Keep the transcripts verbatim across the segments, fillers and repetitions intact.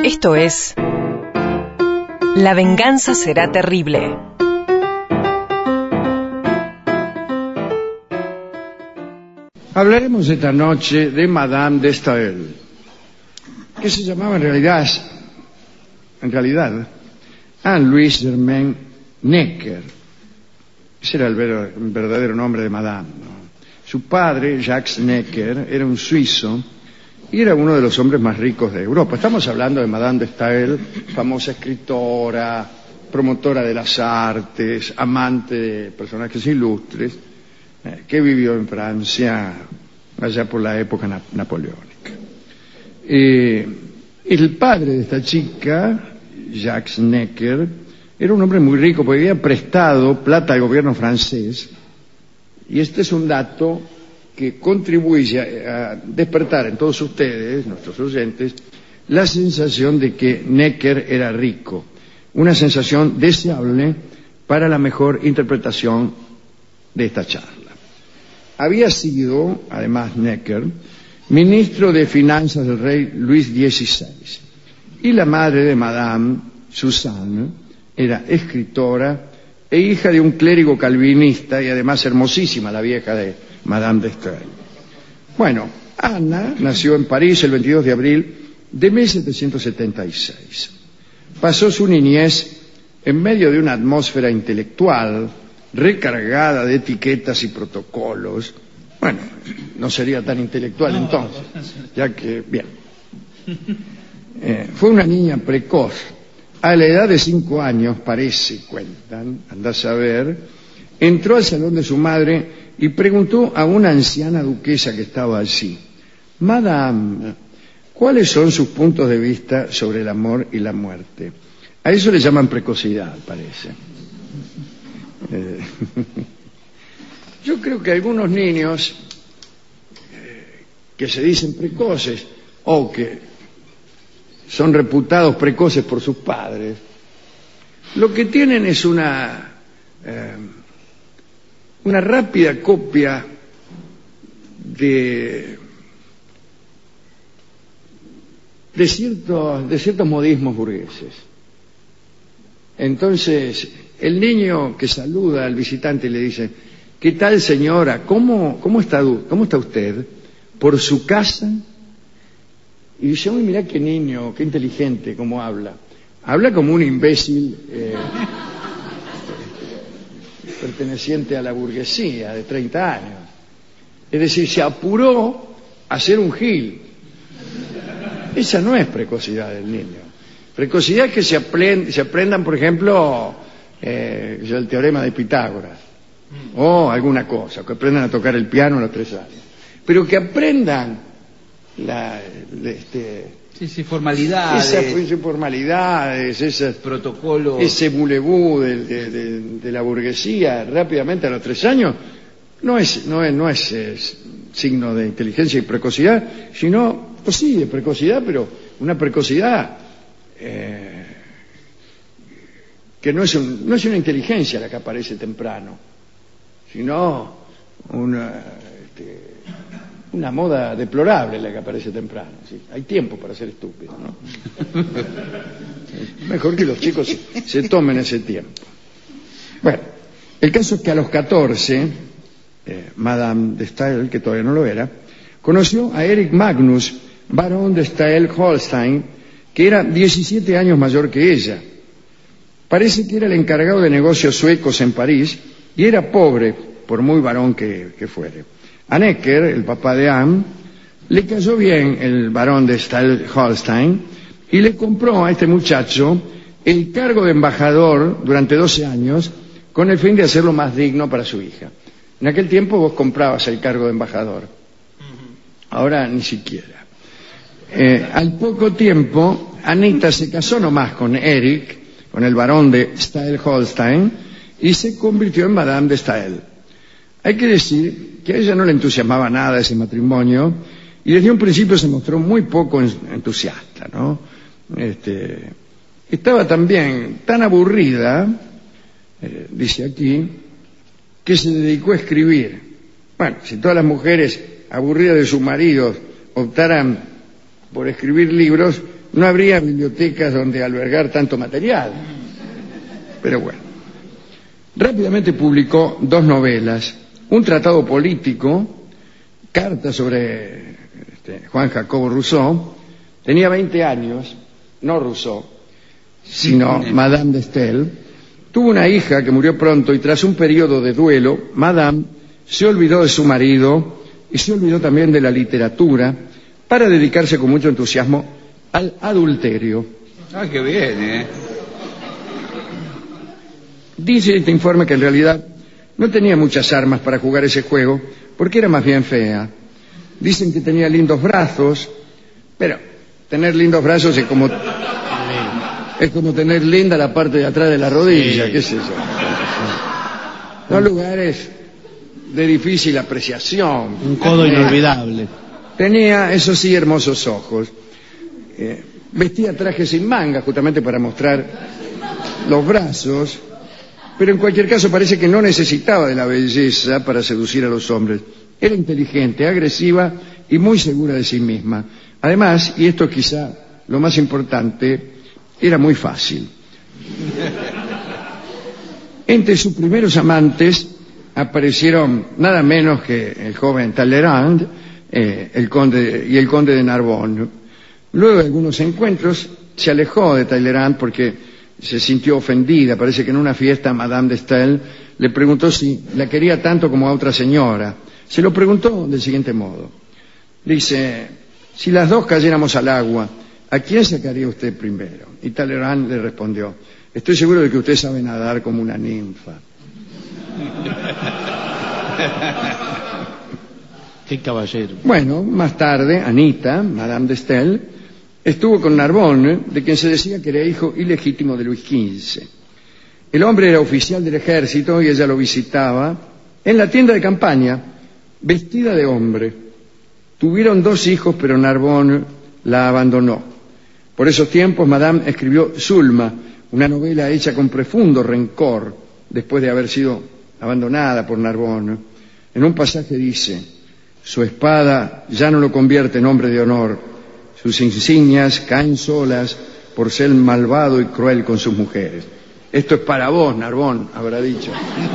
Esto es La venganza será terrible. Hablaremos esta noche de Madame de Staël, que se llamaba en realidad, en realidad, Anne-Louise Germaine Necker. Ese era el verdadero nombre de Madame, ¿no? Su padre, Jacques Necker, era un suizo y era uno de los hombres más ricos de Europa. Estamos hablando de Madame de Staël, famosa escritora, promotora de las artes, amante de personajes ilustres, eh, que vivió en Francia allá por la época na- napoleónica. Eh, el padre de esta chica, Jacques Necker, era un hombre muy rico porque había prestado plata al gobierno francés, y este es un dato que contribuye a despertar en todos ustedes, nuestros oyentes, la sensación de que Necker era rico, una sensación deseable para la mejor interpretación de esta charla. Había sido, además, Necker, ministro de Finanzas del rey Luis dieciséis, y la madre de Madame, Suzanne, era escritora e hija de un clérigo calvinista y además hermosísima, la vieja de Madame de Staël. Bueno, Ana nació en París el veintidós de abril de mil setecientos setenta y seis. Pasó su niñez en medio de una atmósfera intelectual recargada de etiquetas y protocolos. Bueno, no sería tan intelectual entonces, ya que, bien. Eh, fue una niña precoz. A la edad de cinco años, parece, cuentan, anda a saber, entró al salón de su madre y preguntó a una anciana duquesa que estaba allí: Madame, ¿cuáles son sus puntos de vista sobre el amor y la muerte? A eso le llaman precocidad, parece. Eh, yo creo que algunos niños eh, que se dicen precoces o que son reputados precoces por sus padres, lo que tienen es una eh, una rápida copia de de ciertos de ciertos modismos burgueses. Entonces, el niño que saluda al visitante y le dice: ¿qué tal, señora? ¿Cómo, cómo está, cómo está usted? ¿Por su casa? Y dice: uy, mirá qué niño, qué inteligente, cómo habla. Habla como un imbécil eh, perteneciente a la burguesía de treinta años. Es decir, se apuró a ser un gil. Esa no es precocidad del niño. Precocidad es que se, aprend, se aprendan, por ejemplo, eh, el teorema de Pitágoras o alguna cosa, que aprendan a tocar el piano a los tres años. Pero que aprendan La, este, sí, sí, formalidades, esas formalidades, esos protocolos, ese bulebú de, de, de, de la burguesía rápidamente a los tres años, no es, no es, no es, es signo de inteligencia y precocidad, sino, pues sí, de precocidad, pero una precocidad eh, que no es, un, no es una inteligencia la que aparece temprano, sino una, este, una moda deplorable la que aparece temprano. ¿Sí? Hay tiempo para ser estúpido, ¿no? Mejor que los chicos se, se tomen ese tiempo. Bueno, el caso es que a los catorce, eh, Madame de Staël, que todavía no lo era, conoció a Erich Magnus, barón de Staël-Holstein, que era diecisiete años mayor que ella. Parece que era el encargado de negocios suecos en París y era pobre, por muy varón que, que fuere. A Necker, el papá de Anne, le cayó bien el barón de Staël-Holstein y le compró a este muchacho el cargo de embajador durante doce años con el fin de hacerlo más digno para su hija. En aquel tiempo vos comprabas el cargo de embajador, ahora ni siquiera. Eh, al poco tiempo, Anita se casó nomás con Eric, con el barón de Staël-Holstein, y se convirtió en Madame de Staël. Hay que decir que a ella no le entusiasmaba nada ese matrimonio y desde un principio se mostró muy poco entusiasta, ¿no? Este, estaba también tan aburrida, eh, dice aquí, que se dedicó a escribir. Bueno, si todas las mujeres aburridas de sus maridos optaran por escribir libros, no habría bibliotecas donde albergar tanto material. Pero bueno. Rápidamente publicó dos novelas, un tratado político, cartas sobre este, Juan Jacobo Rousseau. Tenía veinte años, no Rousseau, sino Madame de Staël. Tuvo una hija que murió pronto y tras un periodo de duelo, Madame se olvidó de su marido y se olvidó también de la literatura para dedicarse con mucho entusiasmo al adulterio. Ah, qué bien, ¿eh? Dice este informe que en realidad no tenía muchas armas para jugar ese juego porque era más bien fea. Dicen que tenía lindos brazos, pero tener lindos brazos es como es como tener linda la parte de atrás de la rodilla, sí. ¿Qué es eso? Son lugares de difícil apreciación. Un codo eh, inolvidable. Tenía, eso sí, hermosos ojos. Eh, vestía trajes sin manga justamente para mostrar los brazos, pero en cualquier caso parece que no necesitaba de la belleza para seducir a los hombres. Era inteligente, agresiva y muy segura de sí misma. Además, y esto es quizá lo más importante, era muy fácil. Entre sus primeros amantes aparecieron nada menos que el joven Talleyrand eh, el conde, y el conde de Narbonne. Luego de algunos encuentros se alejó de Talleyrand porque se sintió ofendida. Parece que en una fiesta Madame de Staël le preguntó si la quería tanto como a otra señora. Se lo preguntó del siguiente modo. Dice, si las dos cayéramos al agua, ¿a quién sacaría usted primero? Y Talleyrand le respondió, estoy seguro de que usted sabe nadar como una ninfa. Qué caballero. Bueno, más tarde, Anita, Madame de Staël, estuvo con Narbonne, de quien se decía que era hijo ilegítimo de Luis quince. El hombre era oficial del ejército y ella lo visitaba en la tienda de campaña, vestida de hombre. Tuvieron dos hijos, pero Narbonne la abandonó. Por esos tiempos, Madame escribió Zulma, una novela hecha con profundo rencor después de haber sido abandonada por Narbonne. En un pasaje dice, su espada ya no lo convierte en hombre de honor, sus insignias caen solas por ser malvado y cruel con sus mujeres. Esto es para vos, Narbonne, habrá dicho.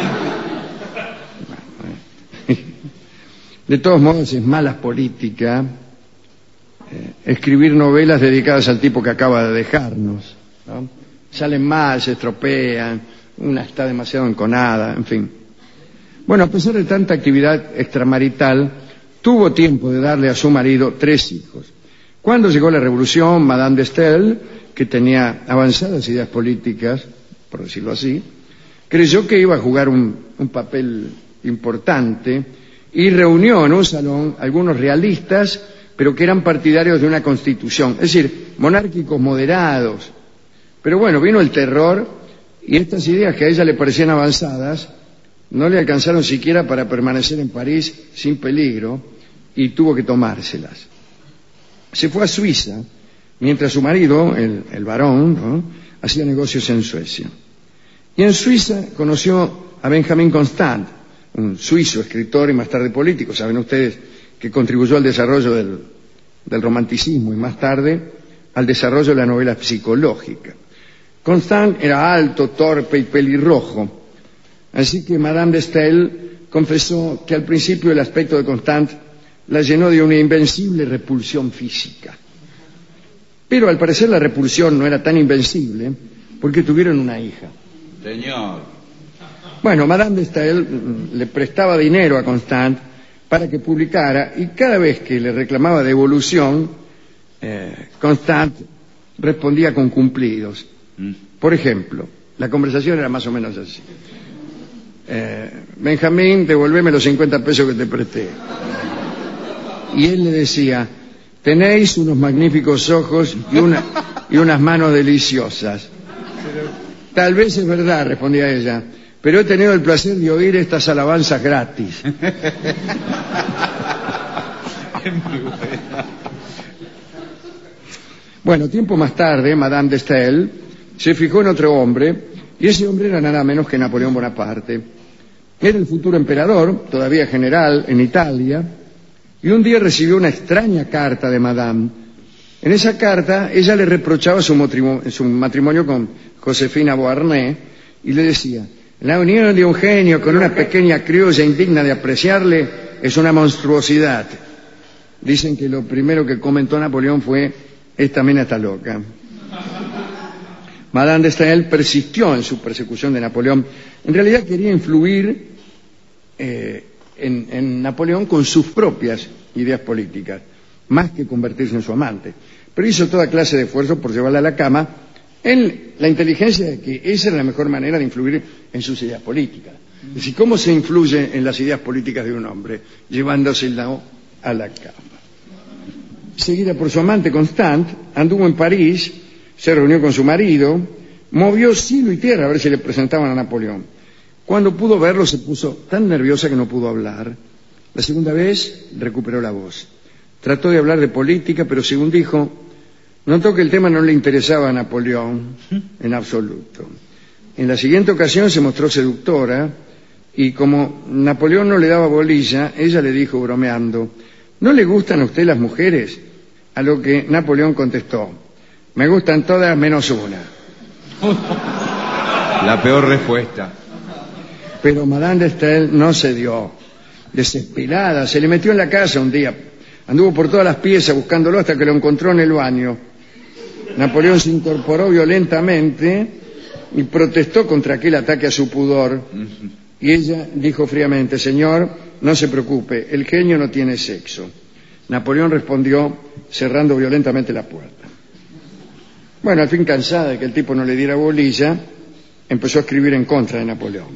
De todos modos, es mala política eh, escribir novelas dedicadas al tipo que acaba de dejarnos, ¿no? Salen mal, se estropean, una está demasiado enconada, en fin. Bueno, a pesar de tanta actividad extramarital, tuvo tiempo de darle a su marido tres hijos. Cuando llegó la revolución, Madame de Staël, que tenía avanzadas ideas políticas, por decirlo así, creyó que iba a jugar un, un papel importante y reunió en un salón algunos realistas, pero que eran partidarios de una constitución, es decir, monárquicos moderados. Pero bueno, vino el terror y estas ideas que a ella le parecían avanzadas no le alcanzaron siquiera para permanecer en París sin peligro y tuvo que tomárselas. Se fue a Suiza, mientras su marido, el, el barón, ¿no?, hacía negocios en Suecia. Y en Suiza conoció a Benjamin Constant, un suizo escritor y más tarde político. Saben ustedes que contribuyó al desarrollo del, del romanticismo y más tarde al desarrollo de la novela psicológica. Constant era alto, torpe y pelirrojo, así que Madame de Staël confesó que al principio el aspecto de Constant la llenó de una invencible repulsión física. Pero al parecer la repulsión no era tan invencible porque tuvieron una hija. Señor. Bueno, Madame de Staël le prestaba dinero a Constant para que publicara y cada vez que le reclamaba devolución, eh, Constant respondía con cumplidos. Mm. Por ejemplo, la conversación era más o menos así. Eh, Benjamín, devolveme los cincuenta pesos que te presté. Y él le decía, tenéis unos magníficos ojos y, una, y unas manos deliciosas. Tal vez es verdad, respondía ella, pero he tenido el placer de oír estas alabanzas gratis. Es muy buena. Bueno, tiempo más tarde, Madame de Staël se fijó en otro hombre, y ese hombre era nada menos que Napoleón Bonaparte. Era el futuro emperador, todavía general, en Italia, y un día recibió una extraña carta de Madame, En esa carta ella le reprochaba su matrimonio, su matrimonio con Josefina Beauharnais y le decía: la unión de un genio con una pequeña criolla indigna de apreciarle es una monstruosidad. Dicen que lo primero que comentó Napoleón fue: esta mina está loca. Madame de Staël persistió en su persecución de Napoleón. En realidad quería influir eh, en, en Napoleón con sus propias ideas políticas, más que convertirse en su amante. Pero hizo toda clase de esfuerzos por llevarla a la cama, en la inteligencia de que esa era la mejor manera de influir en sus ideas políticas. Es decir, ¿cómo se influye en las ideas políticas de un hombre? Llevándosela a la cama. Seguida por su amante Constante, anduvo en París, se reunió con su marido, movió cielo y tierra a ver si le presentaban a Napoleón. Cuando pudo verlo se puso tan nerviosa que no pudo hablar. La segunda vez recuperó la voz. Trató de hablar de política, pero según dijo, notó que el tema no le interesaba a Napoleón en absoluto. En la siguiente ocasión se mostró seductora y como Napoleón no le daba bolilla, ella le dijo bromeando: ¿no le gustan a usted las mujeres? A lo que Napoleón contestó: me gustan todas menos una. La peor respuesta. Pero Madame de Staël no cedió. Desesperada, se le metió en la casa un día. Anduvo por todas las piezas buscándolo hasta que lo encontró en el baño. Napoleón se incorporó violentamente y protestó contra aquel ataque a su pudor. Y ella dijo fríamente: señor, no se preocupe, el genio no tiene sexo. Napoleón respondió cerrando violentamente la puerta. Bueno, al fin, cansada de que el tipo no le diera bolilla, empezó a escribir en contra de Napoleón.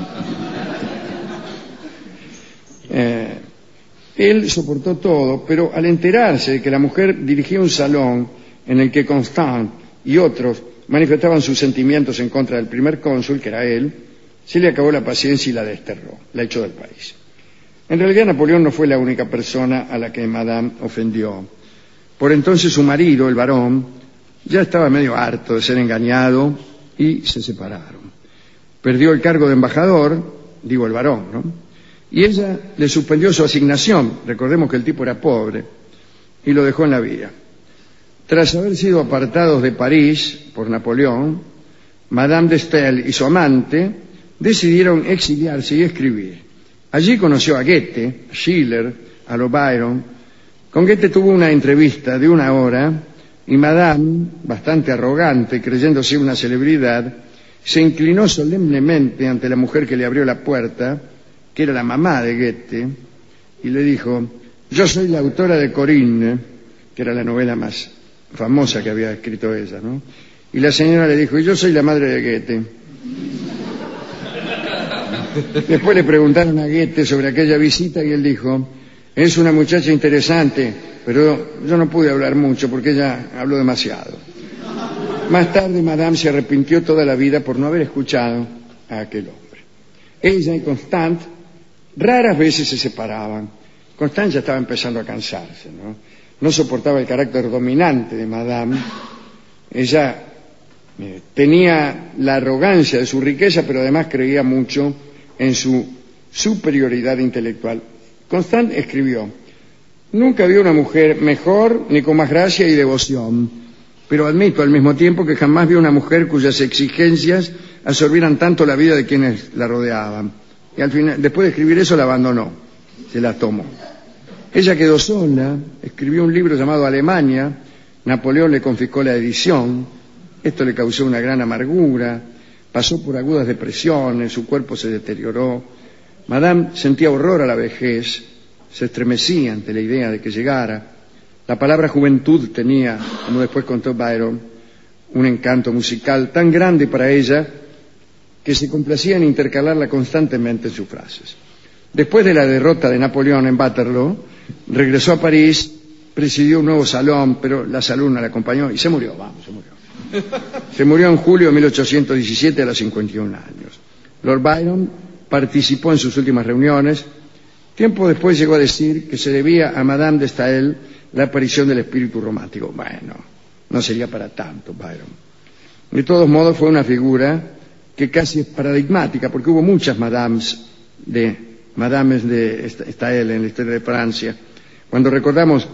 Eh, él soportó todo, pero al enterarse de que la mujer dirigía un salón en el que Constant y otros manifestaban sus sentimientos en contra del primer cónsul, que era él, se le acabó la paciencia y la desterró, la echó del país. En realidad Napoleón no fue la única persona a la que Madame ofendió. Por entonces su marido, el barón, ya estaba medio harto de ser engañado y se separaron. Perdió el cargo de embajador, digo el varón, ¿no? Y ella le suspendió su asignación, recordemos que el tipo era pobre, y lo dejó en la vía. Tras haber sido apartados de París por Napoleón, Madame de Staël y su amante decidieron exiliarse y escribir. Allí conoció a Goethe, a Schiller, a Lord Byron. Con Goethe tuvo una entrevista de una hora y Madame, bastante arrogante, creyéndose una celebridad, se inclinó solemnemente ante la mujer que le abrió la puerta, que era la mamá de Goethe, y le dijo: yo soy la autora de Corinne, que era la novela más famosa que había escrito ella, ¿no? Y la señora le dijo: y yo soy la madre de Goethe. Después le preguntaron a Goethe sobre aquella visita y él dijo: es una muchacha interesante, pero yo no pude hablar mucho porque ella habló demasiado. Más tarde Madame se arrepintió toda la vida por no haber escuchado a aquel hombre. Ella y Constant raras veces se separaban. Constant ya estaba empezando a cansarse, ¿no? No soportaba el carácter dominante de Madame. Ella eh, tenía la arrogancia de su riqueza, pero además creía mucho en su superioridad intelectual. Constant escribió: nunca vi una mujer mejor ni con más gracia y devoción, pero admito al mismo tiempo que jamás vi una mujer cuyas exigencias absorbieran tanto la vida de quienes la rodeaban. Y al final, después de escribir eso, la abandonó, se la tomó. Ella quedó sola, escribió un libro llamado Alemania. Napoleón le confiscó la edición. Esto le causó una gran amargura. Pasó por agudas depresiones, su cuerpo se deterioró. Madame sentía horror a la vejez, se estremecía ante la idea de que llegara. La palabra juventud tenía, como después contó Byron, un encanto musical tan grande para ella que se complacía en intercalarla constantemente en sus frases. Después de la derrota de Napoleón en Waterloo, regresó a París, presidió un nuevo salón, pero la salud no la acompañó y se murió, vamos, se murió. Se murió en julio de mil ochocientos diecisiete a los cincuenta y un años. Lord Byron participó en sus últimas reuniones. Tiempo después llegó a decir que se debía a Madame de Staël la aparición del espíritu romántico. Bueno, no sería para tanto, Byron. De todos modos fue una figura que casi es paradigmática, porque hubo muchas madames de, madames de Staël en la historia de Francia. Cuando recordamos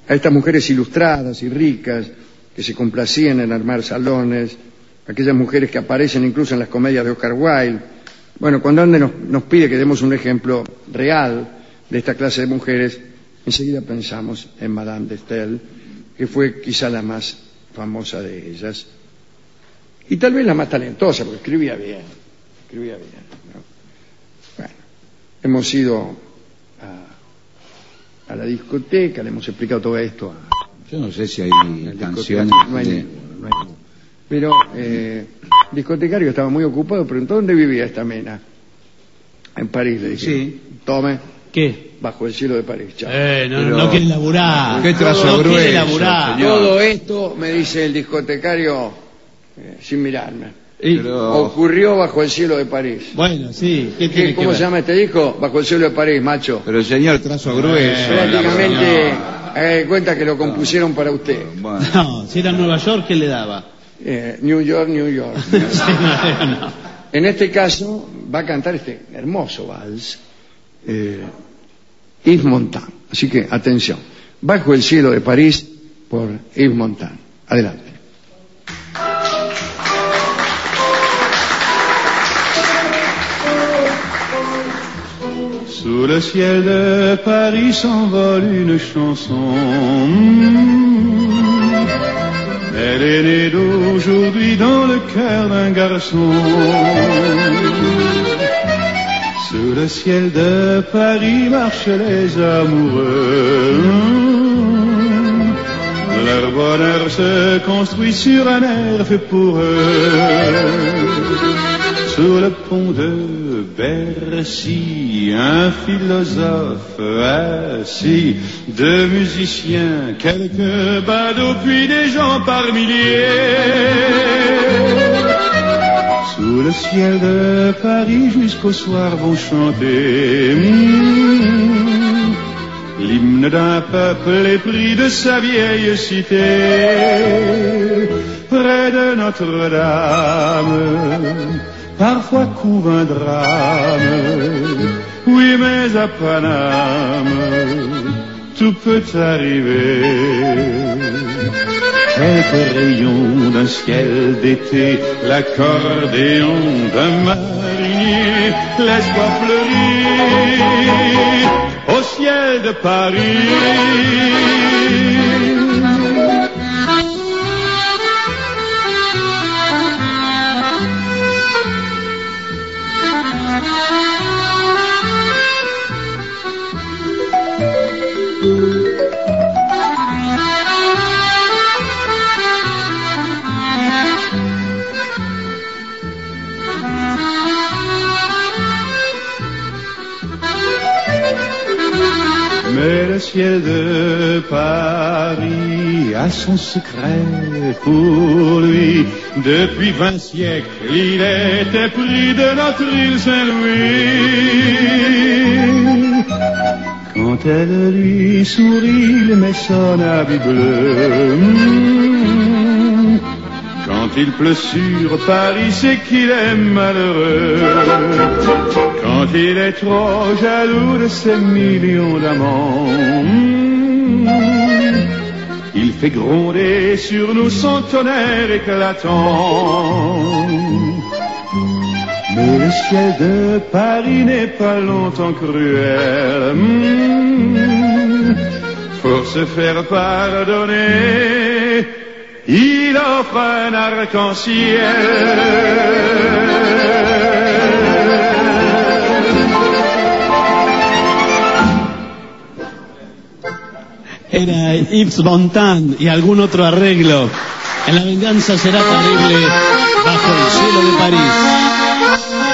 a estas mujeres ilustradas y ricas que se complacían en armar salones, aquellas mujeres que aparecen incluso en las comedias de Oscar Wilde. Bueno, cuando Ande nos, nos pide que demos un ejemplo real de esta clase de mujeres, enseguida pensamos en Madame de Staël, que fue quizá la más famosa de ellas, y tal vez la más talentosa, porque escribía bien, escribía bien, ¿no? Bueno, hemos ido a, a la discoteca, le hemos explicado todo esto a, Yo no sé si hay al canciones discotecario. No hay de... ninguno, no hay ninguno. Pero eh, el discotecario estaba muy ocupado, preguntó dónde vivía esta mena. En París, le dije. Sí. Tome, ¿Qué? bajo el cielo de París. Chao. Eh, no, Pero- no quiere laburar. Qué trazo no grueso, quiere laburar. señor. Todo esto, me dice el discotecario, eh, sin mirarme, Y- Pero- ocurrió bajo el cielo de París. Bueno, sí. ¿Qué ¿Qué- tiene ¿Cómo que se ver? llama este disco? Bajo el cielo de París, macho. Pero señor, trazo grueso. Eh, Prácticamente, eh, cuenta que lo compusieron para usted. Bueno, No, si era en Nueva York, ¿qué le daba? Eh, New York, New York. Sí, no, no. En este caso, va a cantar este hermoso vals, eh, Yves Montand. Así que, atención. Bajo el cielo de París, por Yves Montand. Adelante. Sous le ciel de Paris s'envole une chanson. Elle est née d'aujourd'hui dans le cœur d'un garçon. Sous le ciel de Paris marchent les amoureux. Leur bonheur se construit sur un air fait pour eux. Sous le pont de Bercy, un philosophe assis, deux musiciens, quelques badauds, puis des gens par milliers. Sous le ciel de Paris jusqu'au soir vont chanter mmh, l'hymne d'un peuple épris de sa vieille cité. Près de Notre-Dame, parfois couve un drame, oui mais à Paname, tout peut arriver. Quelques rayons d'un ciel d'été, l'accordéon d'un marinier, l'espoir fleurit au ciel de Paris. Mais le ciel de Paris a son secret pour lui. Depuis vingt siècles, il était pris de notre île Saint-Louis. Quand elle lui sourit, il met son habit bleu. Quand il pleut sur Paris, c'est qu'il est malheureux. Quand il est trop jaloux de ses millions d'amants, il fait gronder sur nous son tonnerre éclatant. Mais le ciel de Paris n'est pas longtemps cruel. Pour se faire pardonner, il offre un arc-en-ciel. Era Yves Montand y algún otro arreglo. En La venganza será terrible, bajo el cielo de París.